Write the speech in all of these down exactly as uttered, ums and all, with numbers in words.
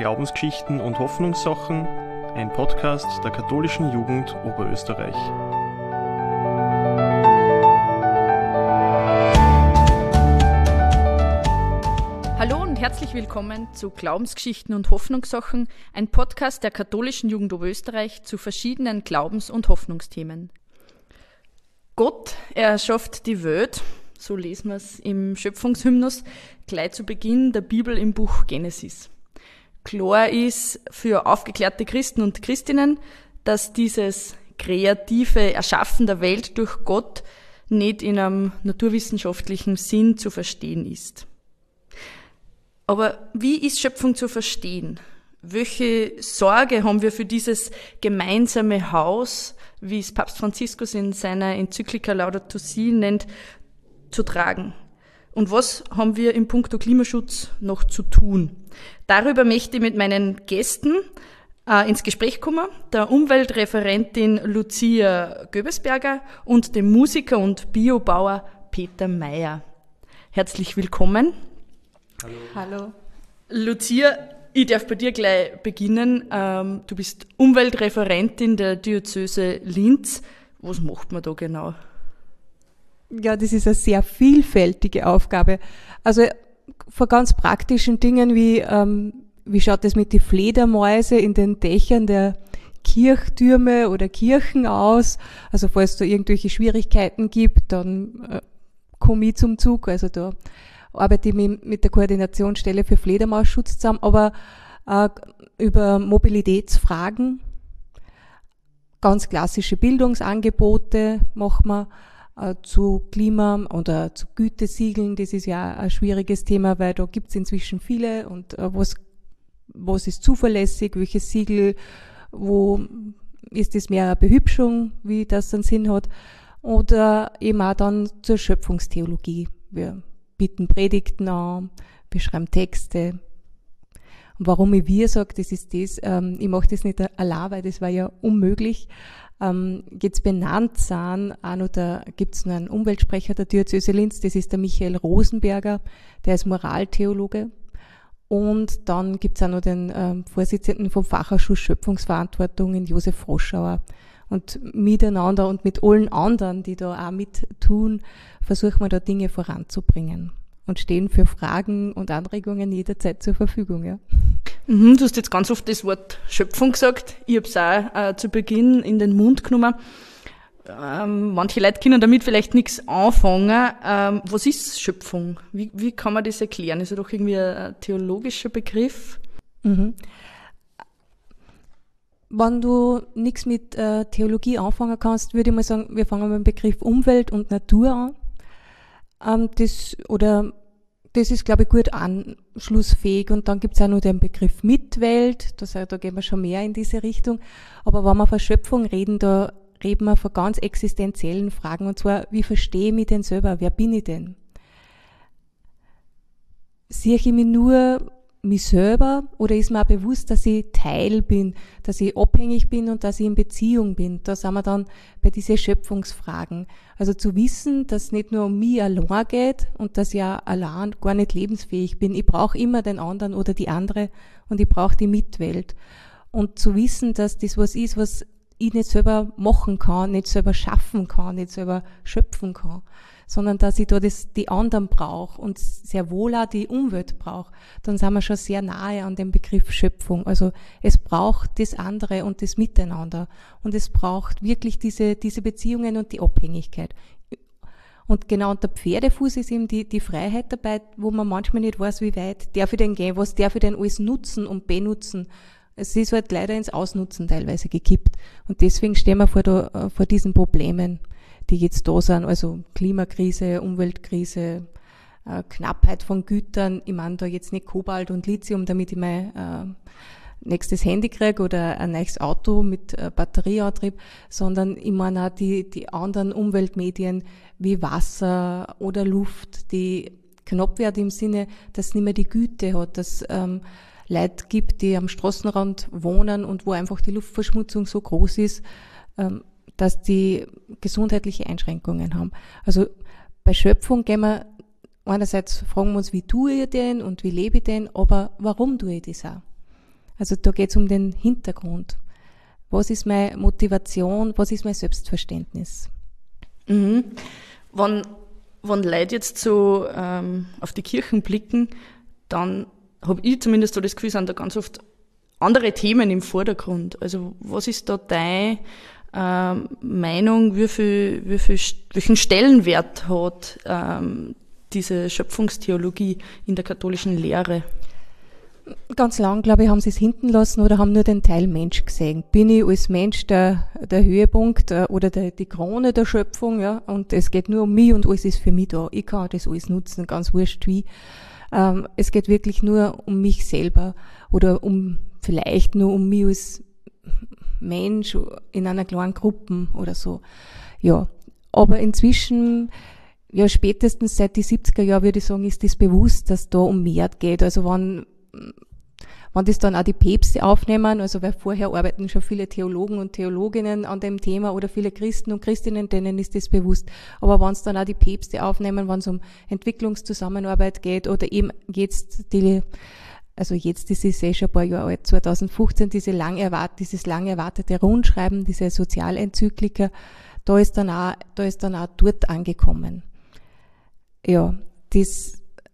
Glaubensgeschichten und Hoffnungssachen, ein Podcast der katholischen Jugend Oberösterreich. Hallo und herzlich willkommen zu Glaubensgeschichten und Hoffnungssachen, ein Podcast der katholischen Jugend Oberösterreich zu verschiedenen Glaubens- und Hoffnungsthemen. Gott, er erschafft die Welt, so lesen wir es im Schöpfungshymnus, gleich zu Beginn der Bibel im Buch Genesis. Klar ist für aufgeklärte Christen und Christinnen, dass dieses kreative Erschaffen der Welt durch Gott nicht in einem naturwissenschaftlichen Sinn zu verstehen ist. Aber wie ist Schöpfung zu verstehen? Welche Sorge haben wir für dieses gemeinsame Haus, wie es Papst Franziskus in seiner Enzyklika Laudato Si nennt, zu tragen? Und was haben wir im Punkto Klimaschutz noch zu tun? Darüber möchte ich mit meinen Gästen äh, ins Gespräch kommen, der Umweltreferentin Lucia Göbesberger und dem Musiker und Biobauer Peter Meyer. Herzlich willkommen. Hallo. Hallo. Lucia, ich darf bei dir gleich beginnen. Ähm, du bist Umweltreferentin der Diözese Linz. Was macht man da genau? Ja, das ist eine sehr vielfältige Aufgabe. Also von ganz praktischen Dingen wie, ähm, wie schaut es mit den Fledermäuse in den Dächern der Kirchtürme oder Kirchen aus? Also falls es da irgendwelche Schwierigkeiten gibt, dann äh, komme ich zum Zug. Also da arbeite ich mit der Koordinationsstelle für Fledermausschutz zusammen, aber äh, über Mobilitätsfragen, ganz klassische Bildungsangebote machen wir, zu Klima- oder zu Gütesiegeln. Das ist ja ein schwieriges Thema, weil da gibt es inzwischen viele und äh, was, was ist zuverlässig, welches Siegel, wo ist das mehr eine Behübschung, wie das einen Sinn hat, oder eben auch dann zur Schöpfungstheologie. Wir bieten Predigten an, wir schreiben Texte. Und warum ich wir sage, das ist das, ähm, ich mache das nicht allein, weil das war ja unmöglich. Ähm, jetzt benannt sind, auch noch da gibt's noch einen Umweltsprecher der Diözese Linz, das ist der Michael Rosenberger, der ist Moraltheologe. Und dann gibt's auch noch den ähm, Vorsitzenden vom Fachausschuss Schöpfungsverantwortung, in Josef Froschauer. Und miteinander und mit allen anderen, die da auch mit tun, versuchen wir da Dinge voranzubringen und stehen für Fragen und Anregungen jederzeit zur Verfügung. Ja. Mhm, du hast jetzt ganz oft das Wort Schöpfung gesagt. Ich habe es auch äh, zu Beginn in den Mund genommen. Ähm, manche Leute können damit vielleicht nichts anfangen. Ähm, was ist Schöpfung? Wie, wie kann man das erklären? Ist ja doch irgendwie ein theologischer Begriff. Mhm. Wenn du nichts mit äh, Theologie anfangen kannst, würde ich mal sagen, wir fangen mit dem Begriff Umwelt und Natur an. Ähm, das, oder, das ist, glaube ich, gut anschlussfähig. Und dann gibt es auch noch den Begriff Mitwelt. Das, da gehen wir schon mehr in diese Richtung. Aber wenn wir von Schöpfung reden, da reden wir von ganz existenziellen Fragen. Und zwar, wie verstehe ich mich denn selber? Wer bin ich denn? Sehe ich mich nur mich selber oder ist mir auch bewusst, dass ich Teil bin, dass ich abhängig bin und dass ich in Beziehung bin? Da sind wir dann bei diesen Schöpfungsfragen. Also zu wissen, dass es nicht nur um mich allein geht und dass ich auch allein gar nicht lebensfähig bin. Ich brauche immer den anderen oder die andere und ich brauche die Mitwelt. Und zu wissen, dass das was ist, was ich nicht selber machen kann, nicht selber schaffen kann, nicht selber schöpfen kann, sondern dass ich da das, die anderen brauche und sehr wohl auch die Umwelt brauche, dann sind wir schon sehr nahe an dem Begriff Schöpfung. Also es braucht das andere und das Miteinander und es braucht wirklich diese, diese Beziehungen und die Abhängigkeit. Und genau unter Pferdefuß ist eben die, die Freiheit dabei, wo man manchmal nicht weiß, wie weit darf ich denn gehen, was darf ich denn alles nutzen und benutzen. Es ist halt leider ins Ausnutzen teilweise gekippt und deswegen stehen wir vor, da, vor diesen Problemen, die jetzt da sind, also Klimakrise, Umweltkrise, äh, Knappheit von Gütern. Ich meine da jetzt nicht Kobalt und Lithium, damit ich mein äh, nächstes Handy kriege oder ein neues Auto mit äh, Batterieantrieb, sondern ich meine auch die, die anderen Umweltmedien wie Wasser oder Luft, die knapp werden im Sinne, dass es nicht mehr die Güte hat, dass ähm, Leute gibt, die am Straßenrand wohnen und wo einfach die Luftverschmutzung so groß ist, ähm, dass die gesundheitliche Einschränkungen haben. Also bei Schöpfung gehen wir einerseits fragen wir uns, wie tue ich denn und wie lebe ich denn, aber warum tue ich das auch? Also da geht es um den Hintergrund. Was ist meine Motivation? Was ist mein Selbstverständnis? Mhm. Wenn, wenn Leute jetzt so ähm, auf die Kirchen blicken, dann habe ich zumindest so das Gefühl, sind da ganz oft andere Themen im Vordergrund. Also was ist da deine ähm, Meinung, wie viel, wie viel, welchen Stellenwert hat ähm, diese Schöpfungstheologie in der katholischen Lehre? Ganz lang, glaube ich, haben sie es hinten lassen oder haben nur den Teil Mensch gesehen. Bin ich als Mensch der, der Höhepunkt äh, oder der, die Krone der Schöpfung, ja, und es geht nur um mich und alles ist für mich da. Ich kann das alles nutzen, ganz wurscht wie. Ähm, es geht wirklich nur um mich selber oder um, vielleicht nur um mich als Mensch in einer kleinen Gruppe oder so. Ja, aber inzwischen, ja, spätestens seit die siebziger Jahren, würde ich sagen, ist das bewusst, dass da um mehr geht. Also wenn Wenn das dann auch die Päpste aufnehmen, also weil vorher arbeiten schon viele Theologen und Theologinnen an dem Thema oder viele Christen und Christinnen, denen ist das bewusst. Aber wenn es dann auch die Päpste aufnehmen, wenn es um Entwicklungszusammenarbeit geht oder eben jetzt die, also jetzt ist es eh schon ein paar Jahre alt, zwanzig fünfzehn, diese lang erwart, dieses lang erwartete Rundschreiben, diese Sozialenzyklika, da ist dann auch, da ist dann auch dort angekommen. Ja, das,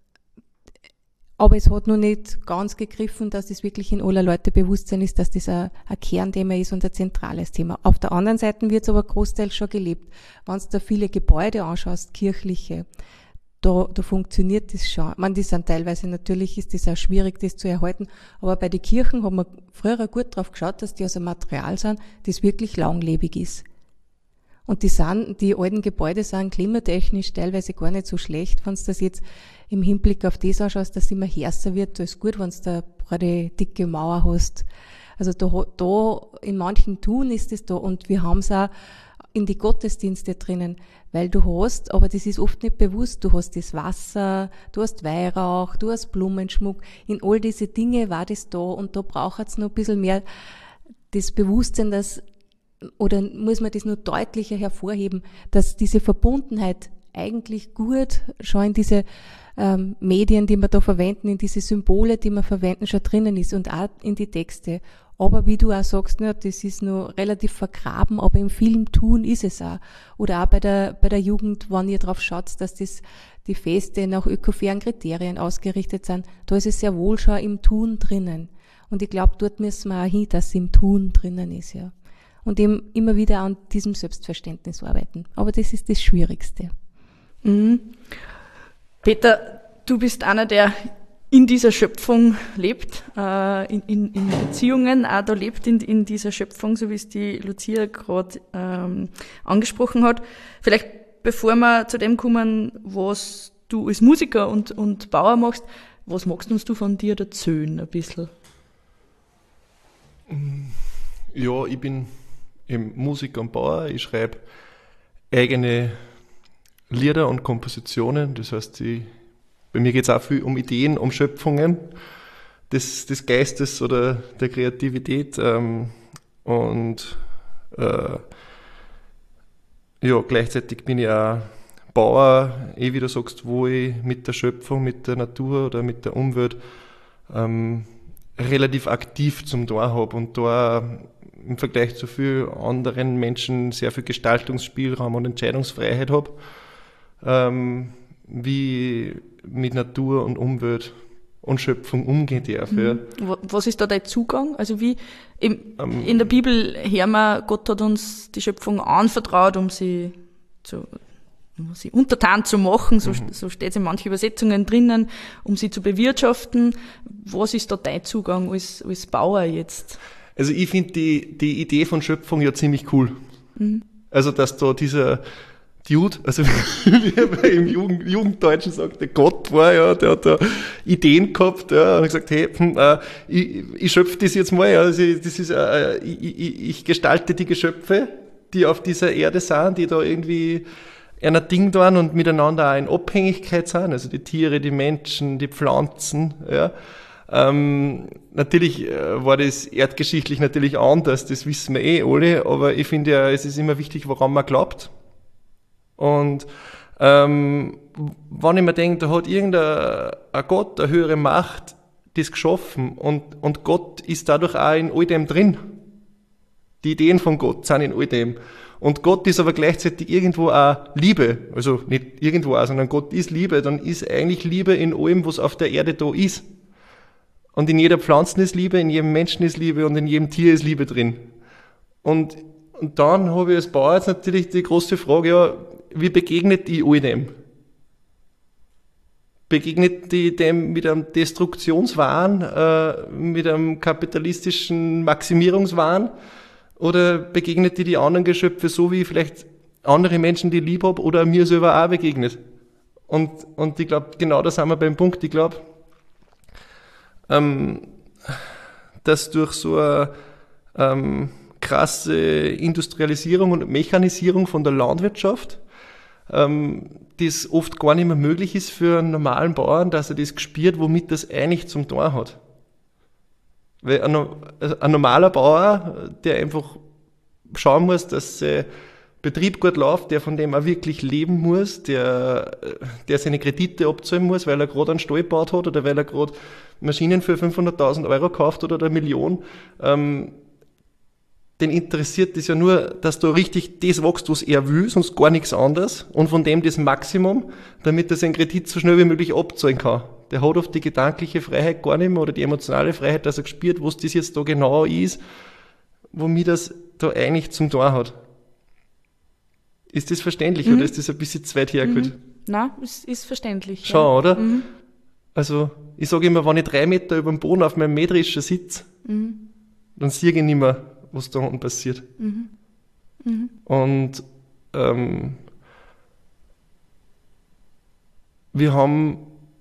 aber es hat noch nicht ganz gegriffen, dass das wirklich in aller Leute Bewusstsein ist, dass das ein, ein Kernthema ist und ein zentrales Thema. Auf der anderen Seite wird es aber großteils schon gelebt. Wenn du da viele Gebäude anschaust, kirchliche, da, da funktioniert das schon. Ich meine, die sind teilweise, natürlich ist das auch schwierig, das zu erhalten, aber bei den Kirchen haben wir früher gut drauf geschaut, dass die aus einem Material sind, das wirklich langlebig ist. Und die sind, die alten Gebäude sind klimatechnisch teilweise gar nicht so schlecht. Wenn du das jetzt im Hinblick auf das anschaust, dass es immer härter wird, da ist gut, wenn du da eine dicke Mauer hast. Also da, da in manchen Tun ist es da und wir haben es auch in die Gottesdienste drinnen, weil du hast, aber das ist oft nicht bewusst, du hast das Wasser, du hast Weihrauch, du hast Blumenschmuck, in all diese Dinge war das da und da braucht es noch ein bisschen mehr das Bewusstsein, dass, oder muss man das nur deutlicher hervorheben, dass diese Verbundenheit eigentlich gut schon in diese ähm, Medien, die wir da verwenden, in diese Symbole, die wir verwenden, schon drinnen ist und auch in die Texte. Aber wie du auch sagst, ja, das ist nur relativ vergraben, aber im vielen Tun ist es auch. Oder auch bei der, bei der Jugend, wenn ihr drauf schaut, dass das, die Feste nach ökofairen Kriterien ausgerichtet sind, da ist es sehr wohl schon im Tun drinnen. Und ich glaube, dort müssen wir auch hin, dass es im Tun drinnen ist, ja. Und eben immer wieder an diesem Selbstverständnis arbeiten. Aber das ist das Schwierigste. Mhm. Peter, du bist einer, der in dieser Schöpfung lebt, äh, in, in, in Beziehungen auch da lebt in, in dieser Schöpfung, so wie es die Lucia gerade ähm, angesprochen hat. Vielleicht bevor wir zu dem kommen, was du als Musiker und, und Bauer machst, was magst uns du von dir erzählen ein bisschen? Ja, ich bin eben Musiker und Bauer. Ich schreibe eigene Lieder und Kompositionen. Das heißt, ich, bei mir geht es auch viel um Ideen, um Schöpfungen des, des Geistes oder der Kreativität. Ähm, und äh, ja, gleichzeitig bin ich auch Bauer, eh wie du sagst, wo ich mit der Schöpfung, mit der Natur oder mit der Umwelt ähm, relativ aktiv zum Tor habe und da im Vergleich zu vielen anderen Menschen sehr viel Gestaltungsspielraum und Entscheidungsfreiheit habe, ähm, wie mit Natur und Umwelt und Schöpfung umgehen darf. Mhm. Ja. Was ist da dein Zugang? Also wie im, ähm, in der Bibel hören wir, Gott hat uns die Schöpfung anvertraut, um sie zu um sie untertan zu machen, so, mhm. so steht es in manchen Übersetzungen drinnen, um sie zu bewirtschaften. Was ist da dein Zugang als, als Bauer jetzt? Also ich finde die, die Idee von Schöpfung ja ziemlich cool. Mhm. Also dass da dieser Dude, also wie er im Jugend, Jugenddeutschen sagt, der Gott war, ja, der hat da Ideen gehabt, ja, und hat gesagt, hey, hm, äh, ich, ich schöpfe das jetzt mal, ja, also das ist, äh, ich, ich, ich gestalte die Geschöpfe, die auf dieser Erde sind, die da irgendwie einer Ding tun und miteinander auch in Abhängigkeit sind, also die Tiere, die Menschen, die Pflanzen, ja. Ähm, natürlich äh, war das erdgeschichtlich natürlich anders, das wissen wir eh alle, aber ich finde ja, es ist immer wichtig, woran man glaubt. Und ähm, wenn ich mir denke, da hat irgendein ein Gott, eine höhere Macht, das geschaffen und, und Gott ist dadurch auch in all dem drin. Die Ideen von Gott sind in all dem. Und Gott ist aber gleichzeitig irgendwo auch Liebe. Also nicht irgendwo auch, sondern Gott ist Liebe. Dann ist eigentlich Liebe in allem, was auf der Erde da ist. Und in jeder Pflanze ist Liebe, in jedem Menschen ist Liebe und in jedem Tier ist Liebe drin. Und, und dann habe ich als Bauer jetzt natürlich die große Frage, ja, wie begegnet die all dem? Begegnet die dem mit einem Destruktionswahn, äh, mit einem kapitalistischen Maximierungswahn? Oder begegnet die die anderen Geschöpfe so, wie vielleicht andere Menschen, die ich lieb habe, oder mir selber auch begegnet? Und, und ich glaube, genau da sind wir beim Punkt. Ich glaube, ähm, dass durch so eine ähm, krasse Industrialisierung und Mechanisierung von der Landwirtschaft ähm, das oft gar nicht mehr möglich ist für einen normalen Bauern, dass er das gespürt, womit das eigentlich zum Tun hat. Weil ein, ein normaler Bauer, der einfach schauen muss, dass der Betrieb gut läuft, der von dem auch wirklich leben muss, der, der seine Kredite abzahlen muss, weil er gerade einen Stall gebaut hat oder weil er gerade Maschinen für fünfhunderttausend Euro kauft oder eine Million, ähm, den interessiert das ja nur, dass da richtig das wächst, was er will, sonst gar nichts anderes und von dem das Maximum, damit er seinen Kredit so schnell wie möglich abzahlen kann. Der hat oft die gedankliche Freiheit gar nicht mehr oder die emotionale Freiheit, dass er gespürt, was das jetzt da genau ist, womit das da eigentlich zum Tun hat. Ist das verständlich mhm. oder ist das ein bisschen zu weit hergeholt? Mhm. Nein, es ist verständlich. Schon, ja. oder? Mhm. Also, ich sage immer, wenn ich drei Meter über dem Boden auf meinem Mähdrescher sitze, mhm. dann sehe ich nicht mehr, was da unten passiert. Mhm. Mhm. Und ähm, wir haben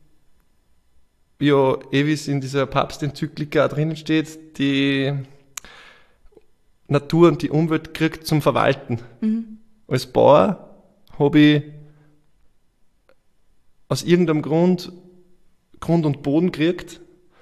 ja, eh wie es in dieser Papstenzyklika drinnen steht, die Natur und die Umwelt kriegt zum Verwalten. Mhm. Als Bauer habe ich aus irgendeinem Grund Grund und Boden gekriegt.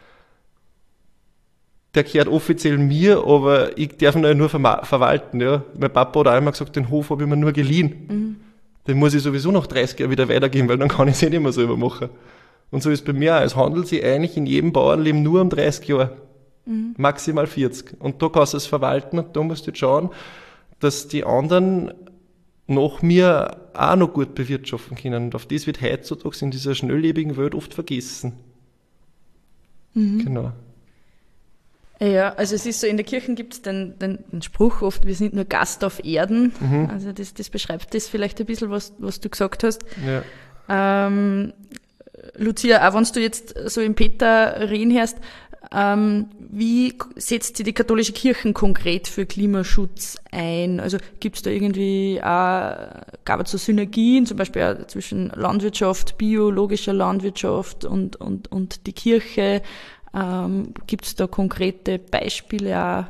Der gehört offiziell mir, aber ich darf ihn ja nur verma- verwalten. Ja. Mein Papa hat auch immer gesagt, den Hof habe ich mir nur geliehen. Mhm. Den muss ich sowieso nach dreißig Jahren wieder weitergeben, weil dann kann ich es eh nicht mehr selber machen. Und so ist es bei mir auch. Es handelt sich eigentlich in jedem Bauernleben nur um dreißig Jahre. Mhm. Maximal vierzig. Und da kannst du es verwalten und da musst du jetzt schauen, dass die anderen nach mir auch noch gut bewirtschaften können. Und auf das wird heutzutage in dieser schnelllebigen Welt oft vergessen. Mhm. Genau. Ja, also es ist so, in der Kirche gibt es den, den, den Spruch oft, wir sind nur Gast auf Erden. Mhm. Also das, das beschreibt das vielleicht ein bisschen, was, was du gesagt hast. Ja. Ähm, Lucia, auch wenn du jetzt so im Peter reden hörst, ähm, wie setzt sich die katholische Kirche konkret für Klimaschutz ein? Also gibt es da irgendwie auch, gab es so Synergien, zum Beispiel auch zwischen Landwirtschaft, biologischer Landwirtschaft und, und, und die Kirche? Ähm, gibt es da konkrete Beispiele auch?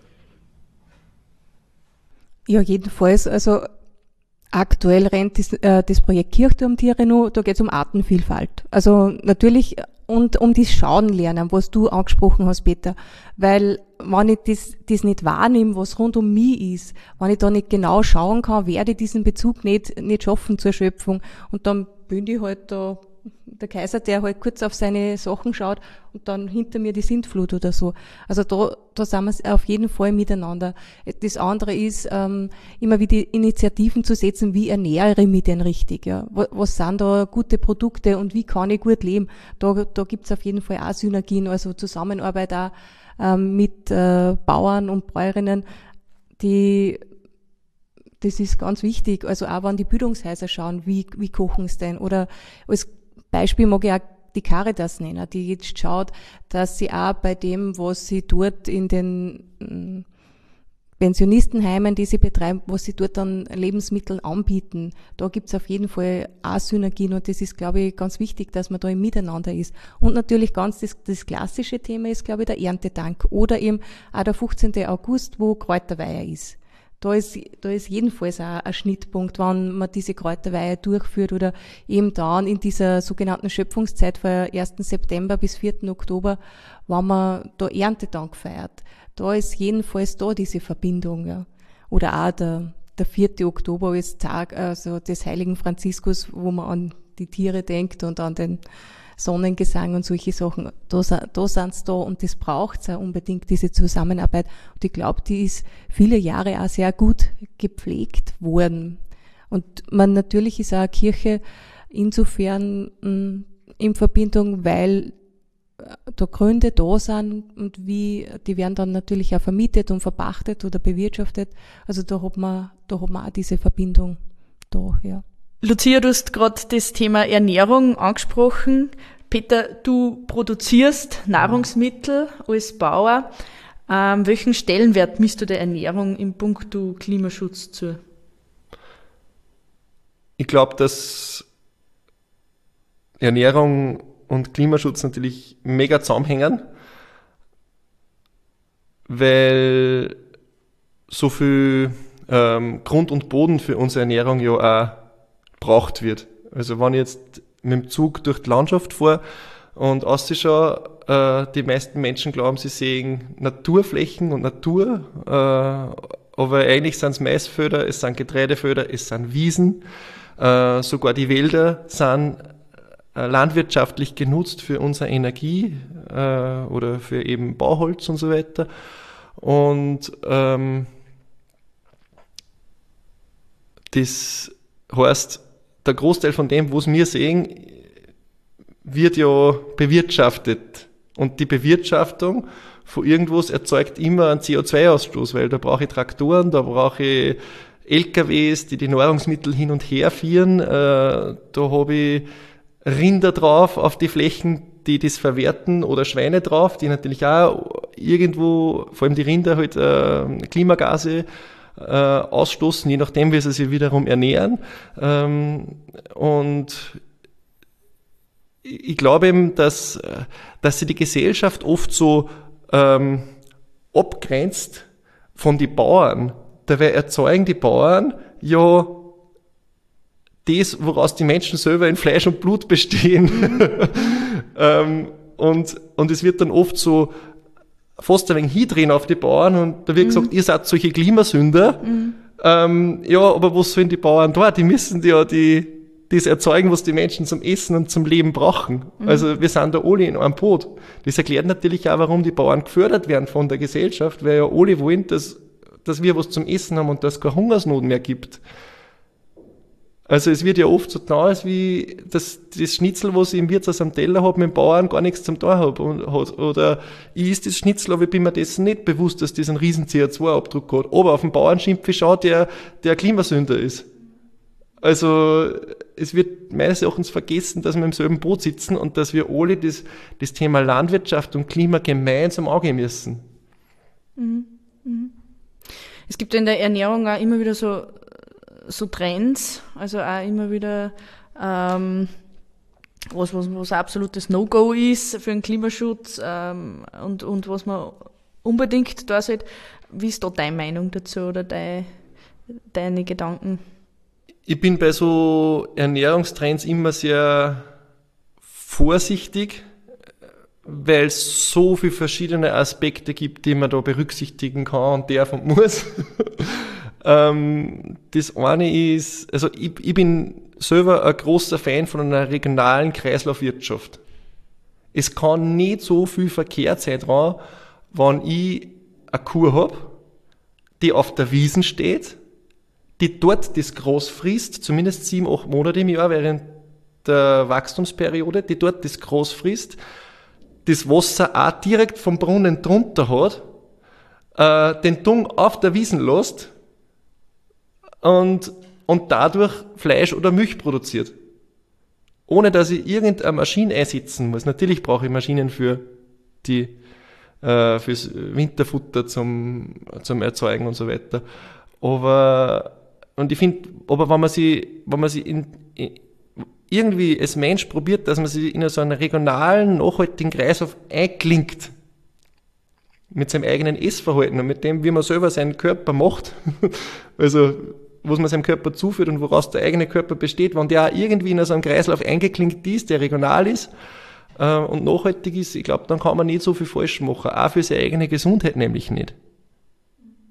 Ja, jedenfalls. Also aktuell rennt das, äh, das Projekt Kirchturmtiere noch, da geht es um Artenvielfalt. Also natürlich und um das Schauen lernen, was du angesprochen hast, Peter. Weil wenn ich das, das nicht wahrnehme, was rund um mich ist, wenn ich da nicht genau schauen kann, werde ich diesen Bezug nicht, nicht schaffen zur Schöpfung. Und dann bin ich halt da der Kaiser, der halt kurz auf seine Sachen schaut und dann hinter mir die Sintflut oder so. Also da, da sind wir auf jeden Fall miteinander. Das andere ist, ähm, immer wieder Initiativen zu setzen, wie ernähre ich mich denn richtig? Ja? Was, was sind da gute Produkte und wie kann ich gut leben? Da, da gibt's auf jeden Fall auch Synergien, also Zusammenarbeit auch ähm, mit äh, Bauern und Bäuerinnen, die das ist ganz wichtig. Also auch wenn die Bildungshäuser schauen, wie, wie kochen sie denn? Oder als Beispiel mag ich auch die Caritas nennen, die jetzt schaut, dass sie auch bei dem, was sie dort in den Pensionistenheimen, die sie betreiben, was sie dort an Lebensmitteln anbieten, da gibt's auf jeden Fall auch Synergien und das ist, glaube ich, ganz wichtig, dass man da im Miteinander ist. Und natürlich ganz das, das klassische Thema ist, glaube ich, der Erntedank oder eben auch der fünfzehnten August, wo Kräuterweihe ist. Da ist, da ist jedenfalls auch ein Schnittpunkt, wenn man diese Kräuterweihe durchführt oder eben dann in dieser sogenannten Schöpfungszeit von ersten September bis vierten Oktober, wenn man da Erntedank feiert. Da ist jedenfalls da diese Verbindung, ja. Oder auch der, der vierte Oktober als Tag, also des heiligen Franziskus, wo man an die Tiere denkt und an den Sonnengesang und solche Sachen, da, da sind sie da und das braucht es auch unbedingt, diese Zusammenarbeit. Und ich glaube, die ist viele Jahre auch sehr gut gepflegt worden. Und man natürlich ist auch eine Kirche insofern mh, in Verbindung, weil da Gründe da sind und wie, die werden dann natürlich auch vermietet und verpachtet oder bewirtschaftet. Also da hat man, da hat man auch diese Verbindung da, ja. Lucia, du hast gerade das Thema Ernährung angesprochen. Peter, du produzierst Nahrungsmittel als Bauer. Ähm, welchen Stellenwert misst du der Ernährung im Punkto Klimaschutz zu? Ich glaube, dass Ernährung und Klimaschutz natürlich mega zusammenhängen, weil so viel ähm, Grund und Boden für unsere Ernährung ja auch gebraucht wird. Also wenn ich jetzt mit dem Zug durch die Landschaft fahre und ausschaue, äh, die meisten Menschen glauben, sie sehen Naturflächen und Natur, äh, aber eigentlich sind es Maisfelder, es sind Getreidefelder, es sind Wiesen, äh, sogar die Wälder sind äh, landwirtschaftlich genutzt für unsere Energie äh, oder für eben Bauholz und so weiter. Und ähm, das heißt, der Großteil von dem, was wir sehen, wird ja bewirtschaftet. Und die Bewirtschaftung von irgendwas erzeugt immer einen C O zwei Ausstoß, weil da brauche ich Traktoren, da brauche ich L K Ws, die die Nahrungsmittel hin und her führen. Äh, da habe ich Rinder drauf auf die Flächen, die das verwerten, oder Schweine drauf, die natürlich auch irgendwo, vor allem die Rinder, halt äh, Klimagase äh, ausstoßen, je nachdem, wie sie sich wiederum ernähren. Ähm, und ich glaube eben, dass, dass sich die Gesellschaft oft so ähm, abgrenzt von den Bauern. Dabei erzeugen die Bauern ja das, woraus die Menschen selber in Fleisch und Blut bestehen. ähm, und, und es wird dann oft so fast ein wenig hindrehen auf die Bauern und da wird mhm. gesagt, ihr seid solche Klimasünder. Mhm. Ähm, ja, aber was sollen die Bauern da? Die müssen ja die, das erzeugen, was die Menschen zum Essen und zum Leben brauchen. Mhm. Also wir sind da alle in einem Boot. Das erklärt natürlich auch, warum die Bauern gefördert werden von der Gesellschaft, weil ja alle wollen, dass, dass wir was zum Essen haben und dass es keine Hungersnot mehr gibt. Also es wird ja oft so getan, als wie das, das Schnitzel, was ich im Wirtshaus am Teller habe, mit dem Bauern gar nichts zum tun habe. Oder ich esse das Schnitzel, aber ich bin mir dessen nicht bewusst, dass das einen riesen C O zwei Abdruck hat. Aber auf den Bauern schimpfe ich schon, der, der Klimasünder ist. Also es wird meines Erachtens vergessen, dass wir im selben Boot sitzen und dass wir alle das, das Thema Landwirtschaft und Klima gemeinsam angehen müssen. Mhm. Mhm. Es gibt in der Ernährung auch immer wieder so so Trends, also auch immer wieder ähm, was, was, was ein absolutes No-Go ist für den Klimaschutz ähm, und, und was man unbedingt da sollte. Wie ist da deine Meinung dazu oder deine, deine Gedanken? Ich bin bei so Ernährungstrends immer sehr vorsichtig, weil es so viele verschiedene Aspekte gibt, die man da berücksichtigen kann und darf und muss. ähm, das eine ist, also ich, ich bin selber ein großer Fan von einer regionalen Kreislaufwirtschaft. Es kann nicht so viel verkehrt sein dran, wenn ich eine Kuh habe, die auf der Wiesn steht, die dort das Gras frisst, zumindest sieben, acht Monate im Jahr während der Wachstumsperiode, die dort das Gras frisst, das Wasser auch direkt vom Brunnen drunter hat, äh, den Dung auf der Wiesn lässt und, und dadurch Fleisch oder Milch produziert. Ohne dass ich irgendeine Maschine einsetzen muss. Natürlich brauche ich Maschinen für die, äh, fürs Winterfutter zum, zum Erzeugen und so weiter. Aber, und ich finde, aber wenn man sie, wenn man sie in, in irgendwie als Mensch probiert, dass man sich in so einen regionalen, nachhaltigen Kreislauf einklingt. Mit seinem eigenen Essverhalten und mit dem, wie man selber seinen Körper macht. Also, was man seinem Körper zuführt und woraus der eigene Körper besteht. Wenn der auch irgendwie in so einen Kreislauf eingeklinkt ist, der regional ist äh, und nachhaltig ist, ich glaube, dann kann man nicht so viel falsch machen. Auch für seine eigene Gesundheit nämlich nicht. So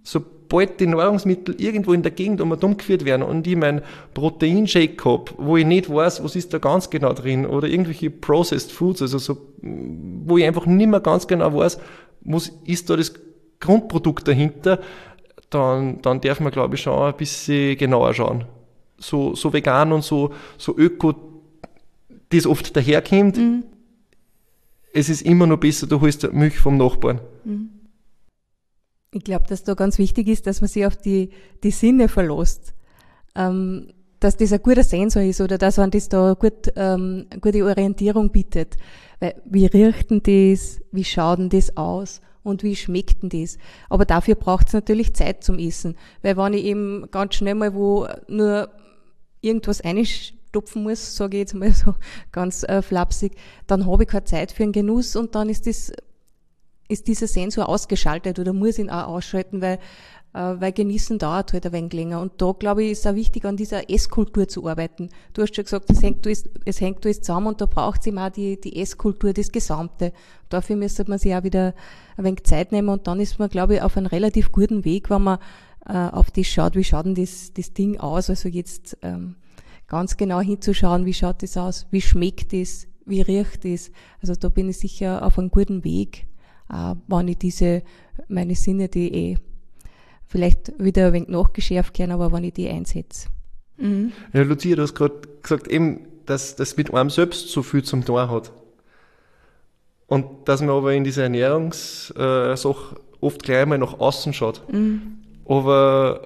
sobald die Nahrungsmittel irgendwo in der Gegend um und umgeführt werden und ich meinen Proteinshake habe, wo ich nicht weiß, was ist da ganz genau drin, oder irgendwelche Processed Foods, also so, wo ich einfach nicht mehr ganz genau weiß, was ist da das Grundprodukt dahinter, dann, dann darf man, glaube ich, schon ein bisschen genauer schauen. So, so vegan und so, so öko, das oft daherkommt, mhm. Es ist immer noch besser, du holst Milch vom Nachbarn. Mhm. Ich glaube, dass da ganz wichtig ist, dass man sich auf die, die Sinne verlässt. Ähm, dass das ein guter Sensor ist oder dass man das da gut, ähm, gute Orientierung bietet. Weil, wie riecht denn das? Wie schaut denn das aus? Und wie schmeckt denn das? Aber dafür braucht es natürlich Zeit zum Essen. Weil wenn ich eben ganz schnell mal wo nur irgendwas einstopfen muss, sage ich jetzt mal so ganz äh, flapsig, dann habe ich keine Zeit für einen Genuss und dann ist das, ist dieser Sensor ausgeschaltet oder muss ihn auch ausschalten, weil, äh, weil Genießen dauert halt ein wenig länger. Und da, glaube ich, ist auch wichtig, an dieser Esskultur zu arbeiten. Du hast schon gesagt, es hängt alles, es hängt alles zusammen und da braucht es eben auch die, die Esskultur, das Gesamte. Dafür müsste man sich auch wieder ein wenig Zeit nehmen und dann ist man, glaube ich, auf einem relativ guten Weg, wenn man äh, auf das schaut, wie schaut denn das, das Ding aus, also jetzt ähm, ganz genau hinzuschauen, wie schaut das aus, wie schmeckt das, wie riecht das. Also da bin ich sicher auf einem guten Weg, äh, wenn ich diese, meine Sinne, die eh vielleicht wieder ein wenig nachgeschärft werden, aber wenn ich die einsetze. Mhm. Ja, Lucia, du hast gerade gesagt, eben, dass das mit einem selbst so viel zum tun hat. Und dass man aber in dieser Ernährungssache oft gleich mal nach außen schaut. Mhm. Aber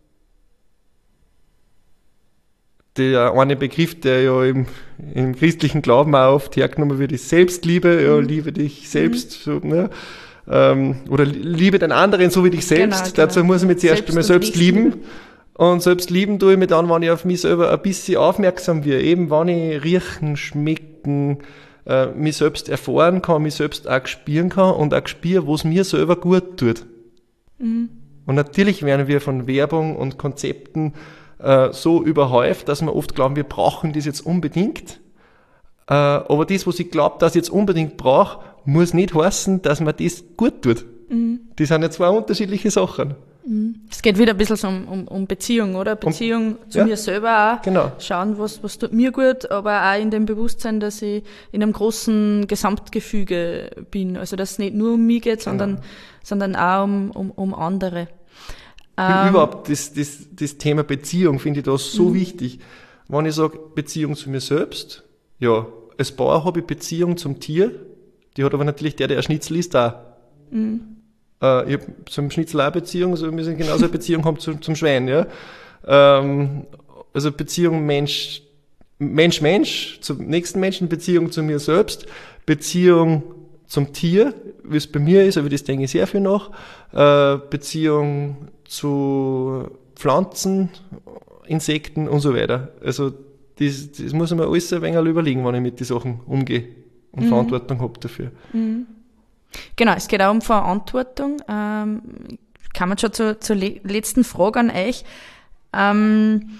der eine Begriff, der ja im, im christlichen Glauben auch oft hergenommen wird, ist Selbstliebe, ja, mhm. liebe dich selbst, mhm. so, ne? ähm, oder liebe den anderen so wie dich selbst. Genau, Dazu genau. muss ich mich zuerst selbst einmal selbst lieben. lieben. Und selbst lieben tue ich mich dann, wenn ich auf mich selber ein bisschen aufmerksam werde. Eben, wenn ich riechen, schmecken, äh, mich selbst erfahren kann, mich selbst auch spüren kann und auch spüre, was mir selber gut tut. Mhm. Und natürlich werden wir von Werbung und Konzepten äh, so überhäuft, dass wir oft glauben, wir brauchen das jetzt unbedingt. Äh, aber das, was ich glaube, dass ich jetzt unbedingt brauche, muss nicht heißen, dass man das gut tut. Mhm. Das sind ja zwei unterschiedliche Sachen. Mhm. Es geht wieder ein bisschen so um, um, um Beziehung, oder? Beziehung um, zu ja, mir selber auch. Genau. Schauen, was, was tut mir gut, aber auch in dem Bewusstsein, dass ich in einem großen Gesamtgefüge bin. Also, dass es nicht nur um mich geht, sondern, genau. sondern auch um, um, um andere. Ähm, Überhaupt, das, das, das Thema Beziehung finde ich da so mhm. wichtig. Wenn ich sage, Beziehung zu mir selbst, ja, als Bauer habe ich Beziehung zum Tier, die hat aber natürlich der, der ein Schnitzel ist, auch. Mhm. Äh, ich habe zum Schnitzel auch eine Beziehung, also wir müssen genauso eine Beziehung haben zum, zum Schwein, ja. Ähm, also Beziehung Mensch, Mensch, Mensch, zum nächsten Menschen, Beziehung zu mir selbst, Beziehung zum Tier, wie es bei mir ist, aber das denke ich sehr viel nach, äh, Beziehung zu Pflanzen, Insekten und so weiter. Also das, das muss ich mir alles ein wenig überlegen, wenn ich mit den Sachen umgehe und mhm. Verantwortung habe dafür. Mhm. Genau, es geht auch um Verantwortung. Ähm, kann man schon zur, zur le- letzten Frage an euch. Ähm,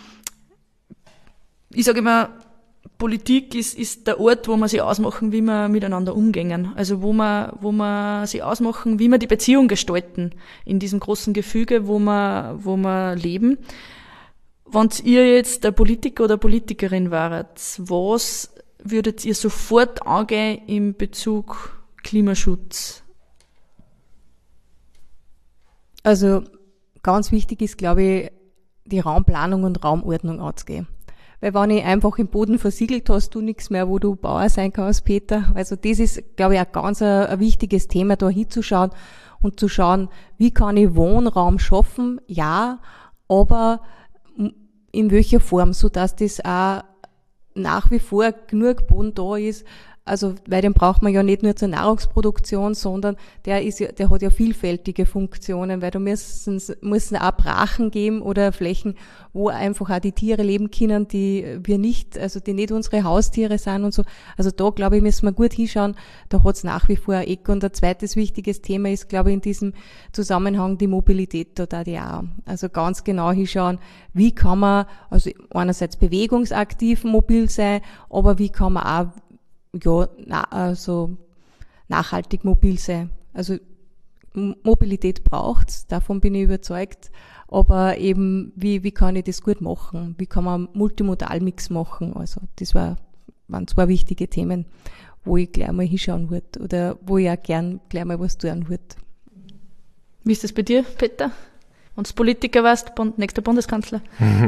ich sage immer, Politik ist, ist der Ort, wo man sich ausmachen, wie wir miteinander umgehen. Also wo man, wo man sich ausmachen, wie wir die Beziehung gestalten in diesem großen Gefüge, wo wir, wo wir leben. Wenn ihr jetzt der Politiker oder Politikerin wäret, was würdet ihr sofort angehen in Bezug Klimaschutz? Also ganz wichtig ist, glaube ich, die Raumplanung und Raumordnung anzugehen. Weil wenn ich einfach im Boden versiegelt, hast du nichts mehr, wo du Bauer sein kannst, Peter. Also das ist, glaube ich, ein ganz ein, ein wichtiges Thema, da hinzuschauen und zu schauen, wie kann ich Wohnraum schaffen? Ja, aber in welcher Form, sodass das auch nach wie vor genug Boden da ist. Also, weil den braucht man ja nicht nur zur Nahrungsproduktion, sondern der ist ja, der hat ja vielfältige Funktionen, weil da müssen, müssen auch Brachen geben oder Flächen, wo einfach auch die Tiere leben können, die wir nicht, also die nicht unsere Haustiere sind und so. Also da, glaube ich, müssen wir gut hinschauen. Da hat es nach wie vor ein Eck. Und ein zweites wichtiges Thema ist, glaube ich, in diesem Zusammenhang die Mobilität da, da die auch. Also ganz genau hinschauen, wie kann man, also einerseits bewegungsaktiv mobil sein, aber wie kann man auch ja, na, also nachhaltig mobil sein. Also Mobilität braucht, davon bin ich überzeugt. Aber eben, wie, wie kann ich das gut machen? Wie kann man einen Multimodalmix machen? Also, das war, waren zwei wichtige Themen, wo ich gleich mal hinschauen würde oder wo ich auch gern gleich mal was tun würde. Wie ist das bei dir, Peter? Wenn du Politiker warst, nächster Bundeskanzler?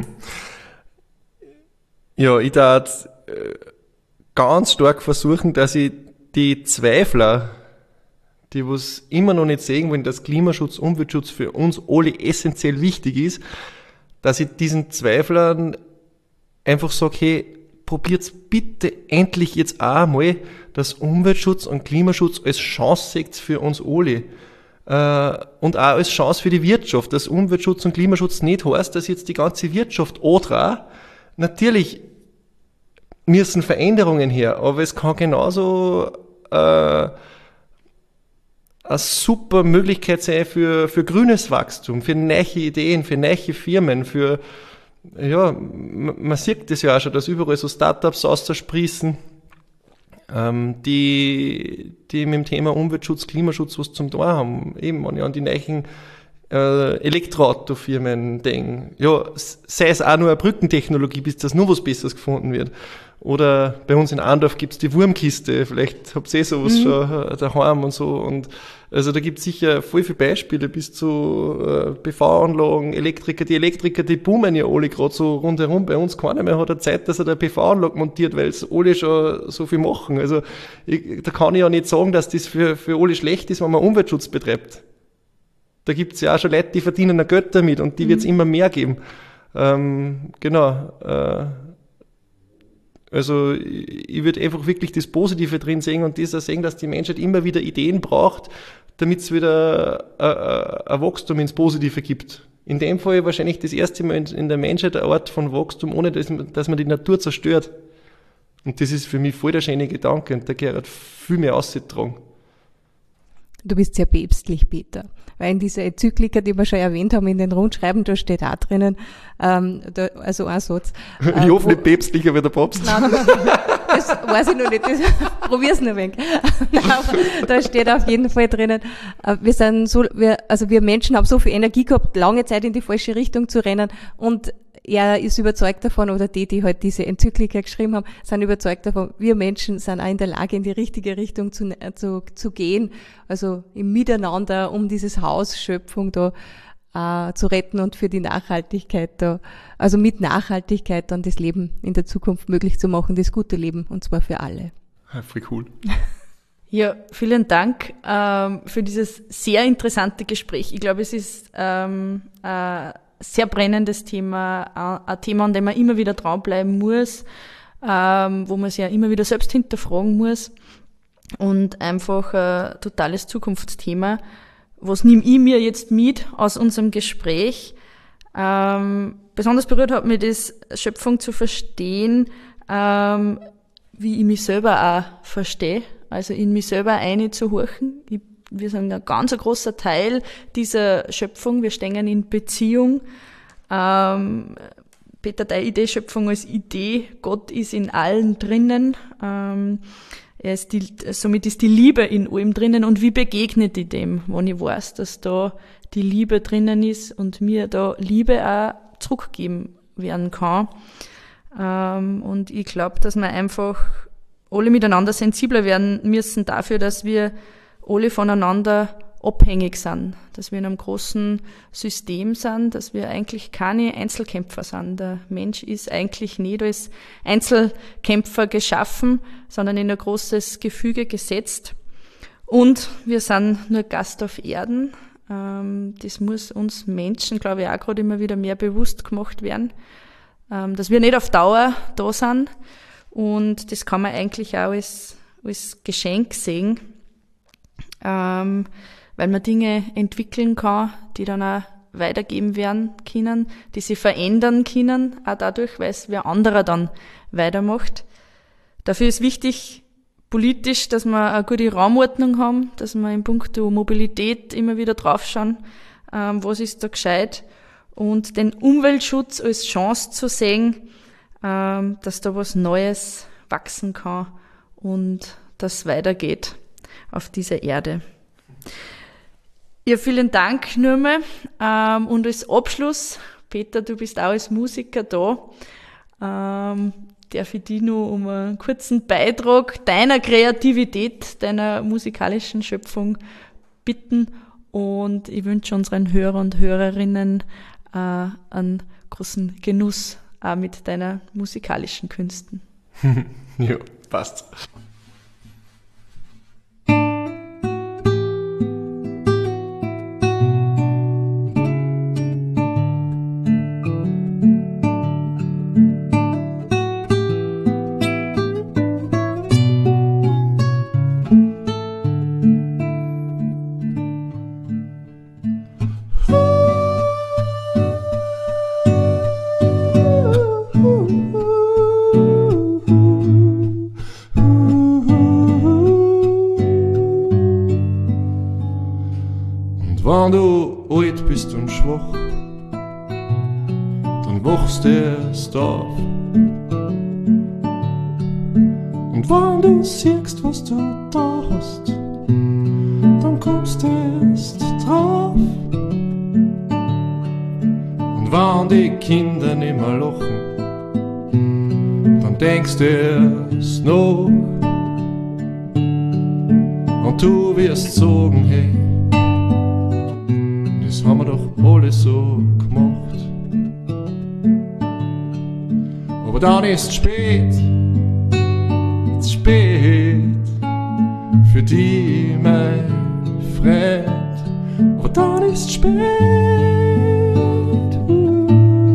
Ja, ich darf ganz stark versuchen, dass ich die Zweifler, die was immer noch nicht sehen wollen, dass Klimaschutz, Umweltschutz für uns alle essentiell wichtig ist, dass ich diesen Zweiflern einfach sage, hey, probiert's bitte endlich jetzt auch mal, dass Umweltschutz und Klimaschutz als Chance seht für uns alle. Äh, und auch als Chance für die Wirtschaft, dass Umweltschutz und Klimaschutz nicht heißt, dass jetzt die ganze Wirtschaft andreht. Natürlich müssen Veränderungen her, aber es kann genauso äh, eine super Möglichkeit sein für, für grünes Wachstum, für neue Ideen, für neue Firmen, für, ja, man sieht das ja auch schon, dass überall so Startups aussprießen, ähm, die, die mit dem Thema Umweltschutz, Klimaschutz was zum tun haben. Eben, wenn ich an die neuen äh, Elektroautofirmen denke, ja, sei es auch nur eine Brückentechnologie, bis das nur was Besseres gefunden wird. Oder bei uns in Arndorf gibt's die Wurmkiste, vielleicht habt ihr eh sowas mhm. schon daheim und so. Und also da gibt's sicher voll viele Beispiele bis zu äh, P V-Anlagen, Elektriker. Die Elektriker, die boomen ja alle gerade so rundherum. Bei uns keiner mehr hat eine Zeit, dass er eine P V-Anlage montiert, weil es alle schon so viel machen. Also ich, da kann ich ja nicht sagen, dass das für, für alle schlecht ist, wenn man Umweltschutz betreibt. Da gibt's ja auch schon Leute, die verdienen ein Geld damit und die mhm. wird's immer mehr geben. Ähm, genau. Äh, Also ich würde einfach wirklich das Positive drin sehen und das auch sehen, dass die Menschheit immer wieder Ideen braucht, damit es wieder ein, ein Wachstum ins Positive gibt. In dem Fall wahrscheinlich das erste Mal in der Menschheit eine Art von Wachstum, ohne dass, dass man die Natur zerstört. Und das ist für mich voll der schöne Gedanke und da gehört viel mehr ausgetragen. Du bist sehr päpstlich, Peter. Weil in dieser Enzyklika, die wir schon erwähnt haben, in den Rundschreiben, da steht auch drinnen, ähm, da, also ein Satz. Äh, ich hoffe nicht päpstlicher wie der Papst. Nein, das weiß ich noch nicht, das, probier's noch ein wenig. Nein, aber da steht auf jeden Fall drinnen, äh, wir sind so, wir, also wir Menschen haben so viel Energie gehabt, lange Zeit in die falsche Richtung zu rennen und er ist überzeugt davon, oder die, die halt diese Enzyklika geschrieben haben, sind überzeugt davon, wir Menschen sind auch in der Lage, in die richtige Richtung zu, zu, zu gehen, also im Miteinander, um dieses Haus Schöpfung da äh, zu retten und für die Nachhaltigkeit da, also mit Nachhaltigkeit dann das Leben in der Zukunft möglich zu machen, das gute Leben, und zwar für alle. Ja, voll cool. Ja, vielen Dank ähm, für dieses sehr interessante Gespräch. Ich glaube, es ist ähm, äh, sehr brennendes Thema, ein Thema, an dem man immer wieder dranbleiben muss, ähm, wo man sich ja immer wieder selbst hinterfragen muss und einfach ein totales Zukunftsthema. Was nehme ich mir jetzt mit aus unserem Gespräch? Ähm, besonders berührt hat mich das, Schöpfung zu verstehen, ähm, wie ich mich selber auch verstehe, also in mich selber einzuhorchen. Ich Wir sind ein ganz ein großer Teil dieser Schöpfung. Wir stehen in Beziehung. Ähm, Peter, deine Idee, Schöpfung als Idee. Gott ist in allen drinnen. Ähm, er ist die, somit ist die Liebe in allem drinnen. Und wie begegnet ich dem, wenn ich weiß, dass da die Liebe drinnen ist und mir da Liebe auch zurückgeben werden kann. Ähm, und ich glaube, dass wir einfach alle miteinander sensibler werden müssen dafür, dass wir alle voneinander abhängig sind, dass wir in einem großen System sind, dass wir eigentlich keine Einzelkämpfer sind. Der Mensch ist eigentlich nicht als Einzelkämpfer geschaffen, sondern in ein großes Gefüge gesetzt. Und wir sind nur Gast auf Erden. Das muss uns Menschen, glaube ich, auch gerade immer wieder mehr bewusst gemacht werden, dass wir nicht auf Dauer da sind. Und das kann man eigentlich auch als, als Geschenk sehen, Ähm, weil man Dinge entwickeln kann, die dann auch weitergeben werden können, die sich verändern können, auch dadurch, weil es wer anderer dann weitermacht. Dafür ist wichtig, politisch, dass wir eine gute Raumordnung haben, dass wir in puncto Mobilität immer wieder draufschauen, ähm, was ist da gescheit, und den Umweltschutz als Chance zu sehen, ähm, dass da was Neues wachsen kann und das weitergeht auf dieser Erde. Ja, vielen Dank, Nürme. Ähm, und als Abschluss, Peter, du bist auch als Musiker da, ähm, darf ich dich nur um einen kurzen Beitrag deiner Kreativität, deiner musikalischen Schöpfung bitten. Und ich wünsche unseren Hörern und Hörerinnen äh, einen großen Genuss auch mit deiner musikalischen Künsten. Ja, passt. Wenn du alt bist und schwach, dann wachst du erst auf. Und wenn du siehst, was du da hast, dann kommst du erst drauf. Und wenn die Kinder nimmer lachen, dann denkst du erst noch. Und du wirst sagen, hey, das haben wir doch alle so gemacht. Aber dann ist spät, ist spät für die, mein Freund. Aber dann ist spät uh,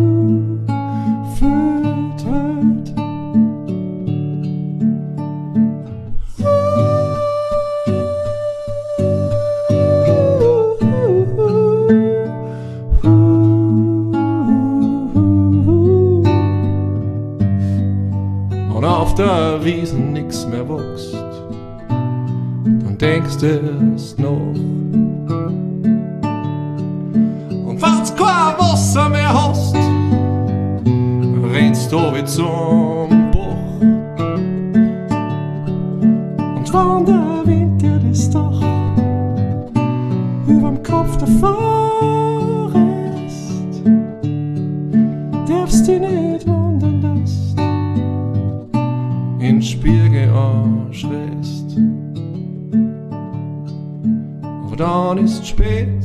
für die Welt. Und auf der Wiesen nix mehr wächst, dann denkst du erst noch. Und wenn's kein Wasser mehr hast, rennst du wie zum Bach. Und wenn der Wind dir das Dach überm Kopf davor ist, darfst du nicht wundern, dass in Spiegel anschreist. Aber dann ist spät,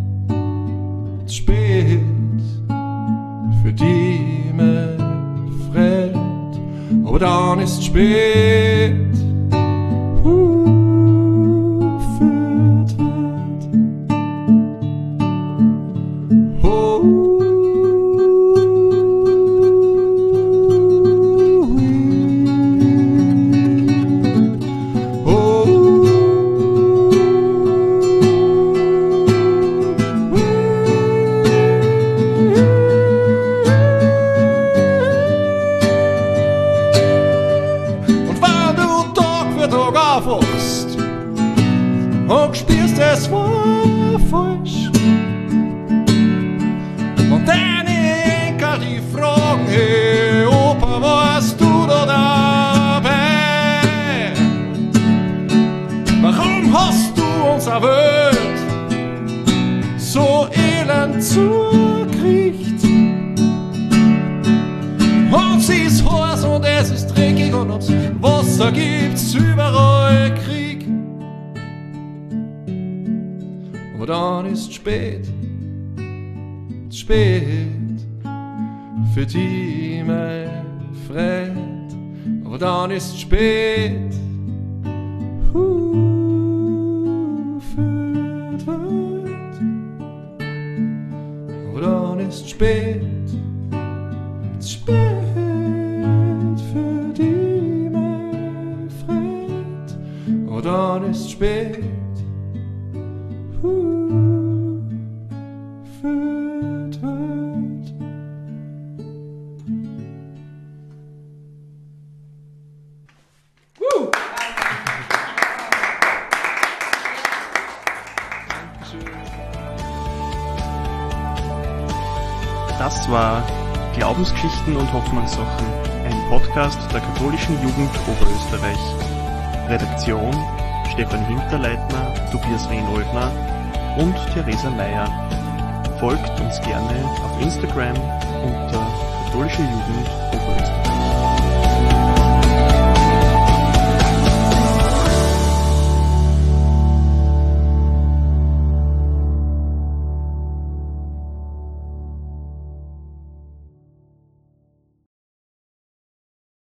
spät für die, mein Freund. Aber dann ist spät uh, für die Welt. Oh, und spürst, es war falsch. Und deine Enkel, die fragen, hey Opa, warst du da dabei? Warum hast du unsere Welt so elend zugekriegt? Und sie ist heiß und es ist dreckig und aufs Wasser gibt's überall Krieg. Aber dann ist spät, spät für die, mein Freund. Aber dann ist spät uh, für die Welt. Aber dann ist spät, spät für die, mein Freund. Aber dann ist spät uh, für die Welt. Uh. Das war Glaubensgeschichten und Hoffnungssachen, ein Podcast der katholischen Jugend Oberösterreich. Redaktion Stefan Hinterleitner, Tobias Rehnoldner, und Theresa Meyer. Folgt uns gerne auf Instagram unter katholische Jugend